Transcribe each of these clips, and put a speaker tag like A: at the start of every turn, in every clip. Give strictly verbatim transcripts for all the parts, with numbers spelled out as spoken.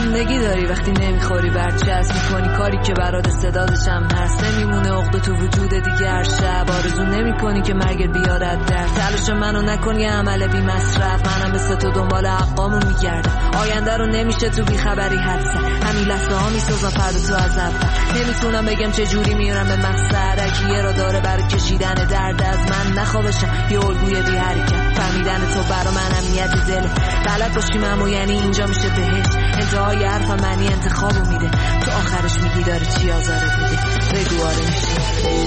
A: زندگی داری وقتی نمیخوری برچسب میکنی کاری که برات صدادشم هست، نمیمونه عقده تو وجود دیگر شب، آرزو نمیکنی که مرگ بیارد در تلاش منو نکنی عمل بی مصرف، منم مثل تو دنبال حقامو میگردم، آینده رو نمیشه تو بیخبری حدسه، همین لحظه ها میسازم فردا تو از اول، نمیتونم بگم چه جوری میرم به مقصد، اکیه را داره برای کشیدن درد از من نخوابشم یه الگوی بی حرکت، فهمیدن تو برا من امنیت دله، بلد باشیم اما یعنی اینجا میشه بهشت، انتهای حرفم معنی انتخابو میده، تو آخرش میگی داره چی آزارت میده، بگو آره میشه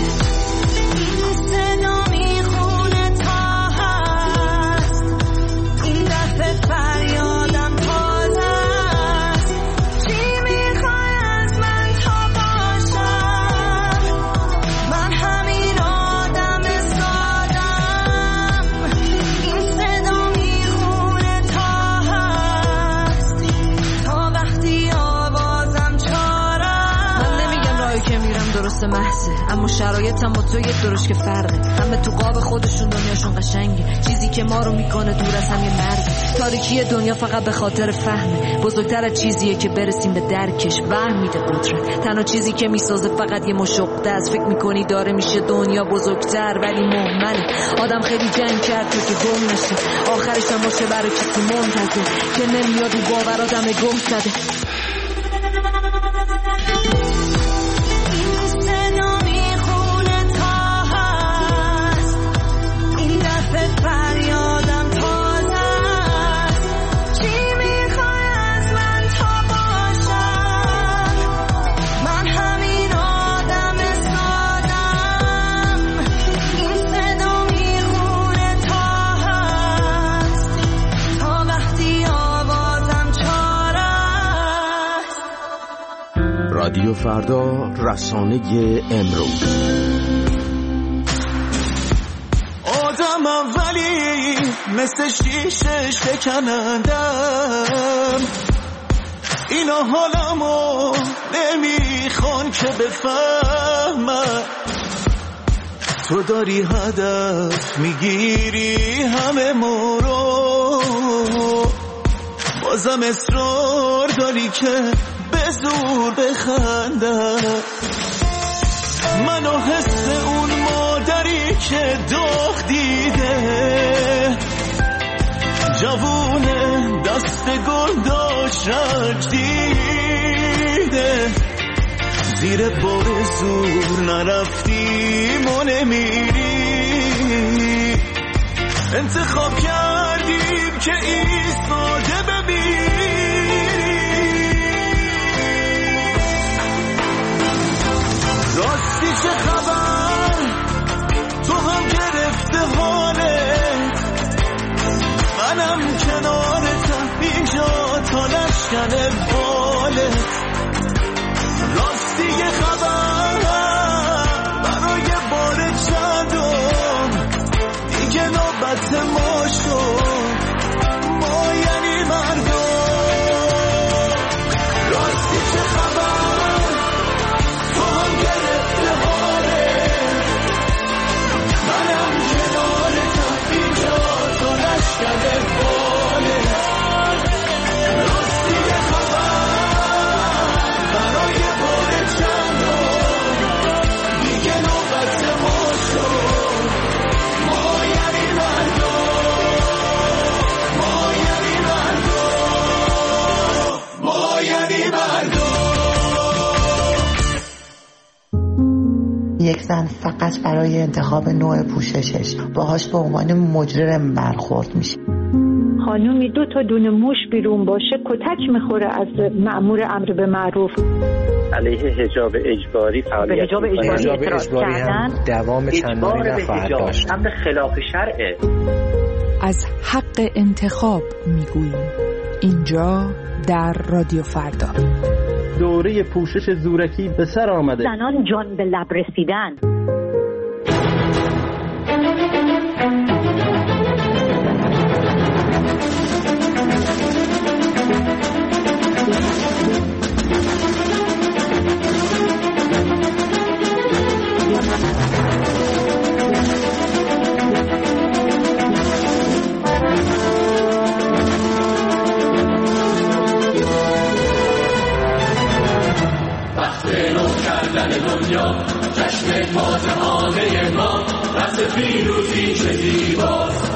A: صدا میخونه تا هست، این دفعه فریادم تازه است، چی میخوای از من تا باشم، من همین آدم سادم، این صدا میخونه تا هست، تا وقتی آوازم چاره، من نمیگم راهی که میرم درست محضه، اما شرایطم با تو یک درش که فرقه، همه تو قاب خودشون دنیاشون قشنگه، چیزی که ما رو میکنه دور از هم یه مرگ، تاریکی دنیا فقط به خاطر فهمه، بزرگتر از چیزیه که برسیم به درکش، وهم میده قدرت، تنها چیزی که میسازه فقط یه مشقه است، فکر میکنی داره میشه دنیا بزرگتر ولی مهمله، آدم خیلی جنگ کرد تو که گم نشه، آخرش هم باشه برای کسی منتظر که نمیاد و باور آدم گم زده.
B: رادیو فردا، رسانه امروز.
C: آدمم ولی مثل شیشه شکنندم، اینا حالمو نمیخوان که بفهمم، تو داری هدف میگیری همه ما رو، بازم اصرار داری که به زور بخندم، منو حس اون مادری که داغ دیده، جوونه دست گل داشت رنج دیده، زیر بار زور نرفتیم و نمیری، انتخاب کردیم که ایستاده ببینی، راستی چه خبر تو هم گرفته حالت، منم کنارتم اینجا تا نشکنه بالت، راستی یه خبر برای بار چندم دیگه نوبت ما شد، ما یعنی مردم، راستی چه خبر تو هم گرفته حالت، منم کنارتم اینجا تا نشکنه بالت، راستی یه خبر برای بار چندم دیگه نوبت ما شد، ما یعنی مردم، ما یعنی مردم، ما یعنی مردم.
D: یک زن فقط برای انتخاب نوع پوششش باهاش به عنوان مجرم برخورد میشه.
E: خانومی دو تا دونه موش بیرون باشه کتک میخوره از مأمور امر به معروف.
F: علیه حجاب اجباری فعالیت
E: حجاب اجباری اعتراض کردن،
G: دوام چندانی نخواهد داشت،
F: امر خلاف شرعه.
H: از حق انتخاب میگوییم اینجا در رادیو فردا.
I: دوره پوشش زورکی به سر آمده،
E: زنان جان به لب رسیدن.
C: کردن دنیا، جشن فاتحانه ما، رقص پیروزی چه زیباست.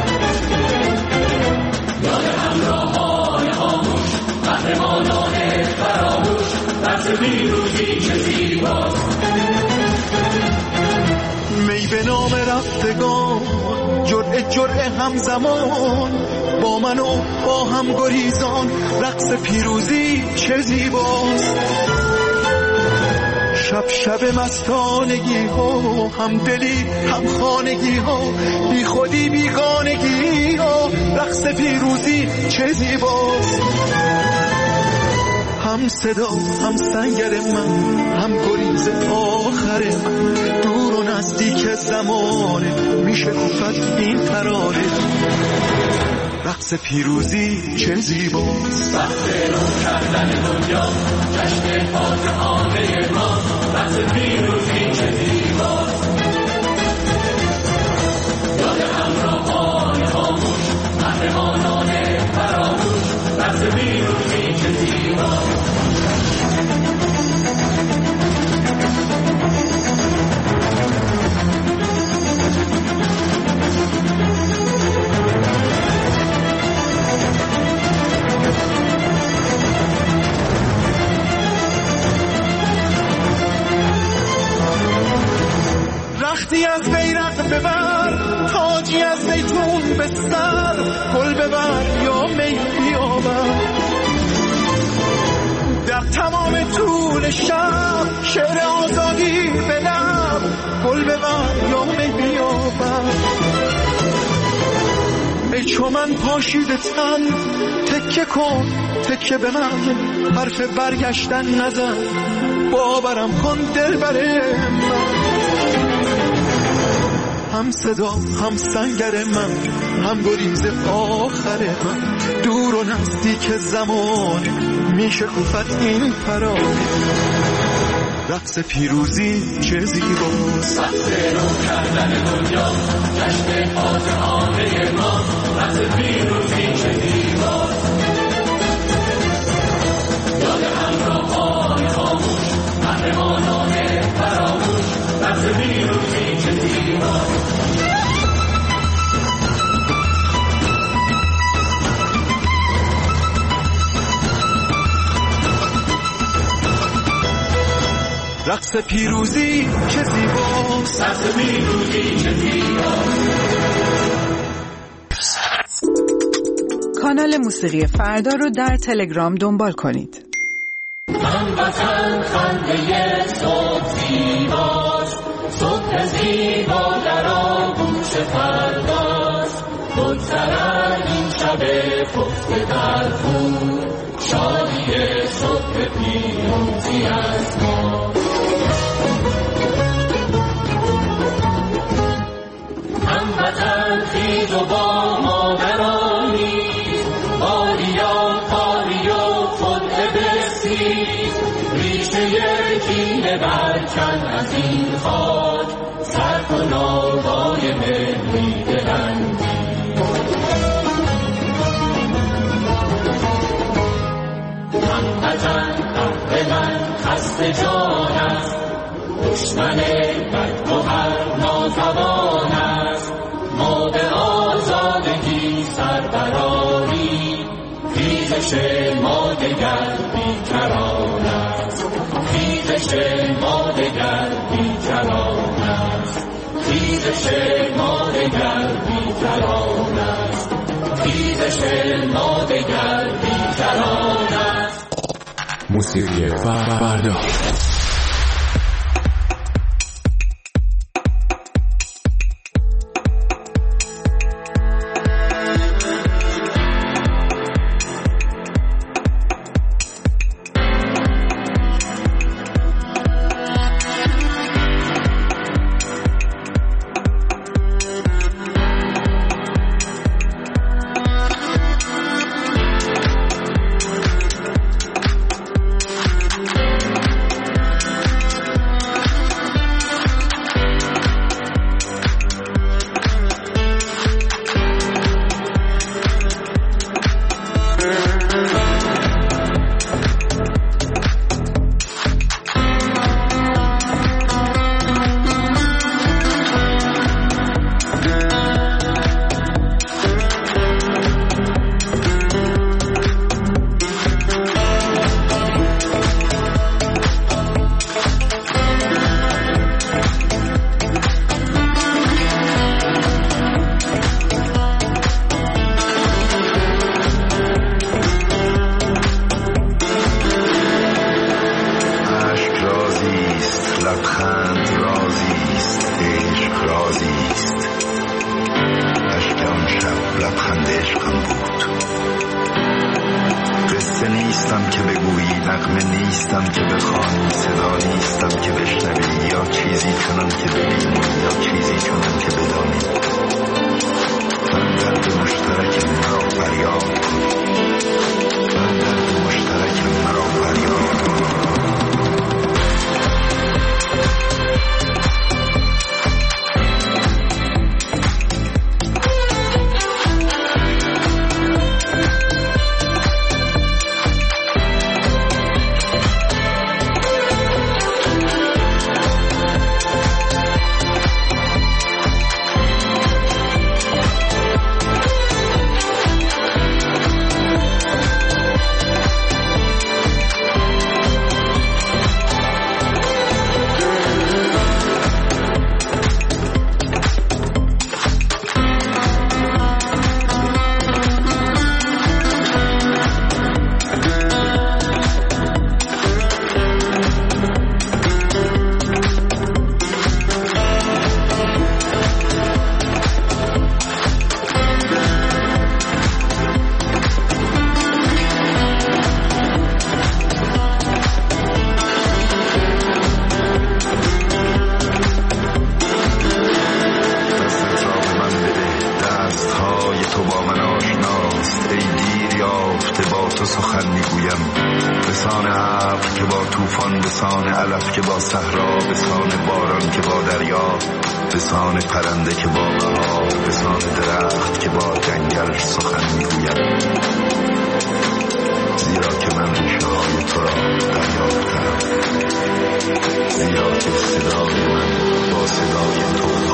C: یاد همراهان خاموش، قهرمانان فراموش، رقص پیروزی چه زیباست. می به نام رفتگان، جرعه جرعه همزمان، با من و با هم گریزان، رقص پیروزی چه زیباست. شب شب مستانگی ها، هم دلی هم خانگی ها، بی خودی بیگانگی ها، رقص پیروزی چه زیباست. هم صدا هم سنگر من، هم گریز آخر من، دور و نزدیک زمانه، میشه گفت این ترانه، رقص پیروزی چه زیباست.
J: وقت رو کردن دنیا، جشن فاتحانه ما، رقص پیروزی چه زیباست. یاد همراهان خاموش، قهرمانان فراموش، رقص پیروزی چه زیباست.
C: رختی از بیرق ببر، تاجی از زیتون به سر، گل ببر یا می بیاور. در تمام طول شب، شعر آزادی به لب، گل ببر یا می بیاور. ای چو من پاشیده تن، تکه کن تکه به من، حرف برگشتن نزن، باورم کن دلبر من. هم صدا هم سنگر من، هم گریز آخر من، دور و نزدیک زمان، میشه گفت این فرانه، رقص پیروزی چه زیباست.
J: وقت رو کردن دنیا، جشن فاتحانه ما، رقص پیروزی چه زیباست. یاد همراهان خاموش، قهرمانان فراموش، رقص پیروزی چه زیباست.
C: رقص پیروزی چه زیباست.
J: رقص پیروزی چه زیباست.
H: کانال موسیقی فردا رو در تلگرام دنبال کنید.
J: هموطن خنده صبح زیباست، صبح زیبا در آغوش فرداست. بگذرد این شب خفته در خون، شادی صبح پیروزی از ما. هموطن خیز و با مادرانید، باریا پاری و خلق بسیز، ریشه کینه برکن از این خاک، سر کن آوای ملی دلندی. هموطن قهر من خسته جان است، دشمن بد و هر ناتوان است. ما به آزادگی سر برآریم، خیزش ما دگر بیکران است. خیزش ما دگر بیکران است. خیزش ما دگر بیکران است. خیزش ما دگر بیکران است.
B: موسیقی فردا.
C: نیستم که بگویی، نغمه نیستم که بخوانی، صدا نیستم که بشنوی، یا چیزی چنان که ببینی یا چیزی چنان که بدانی. من درد مشترک مرا فریاد کن، من درد مشترک مرا فریاد کن. لسان پرنده که با بهار، لسان درخت که با جنگل سخن میگوید. زیرا که من ریشه های تو را دریافتم، زیرا که صدای من با صدای تو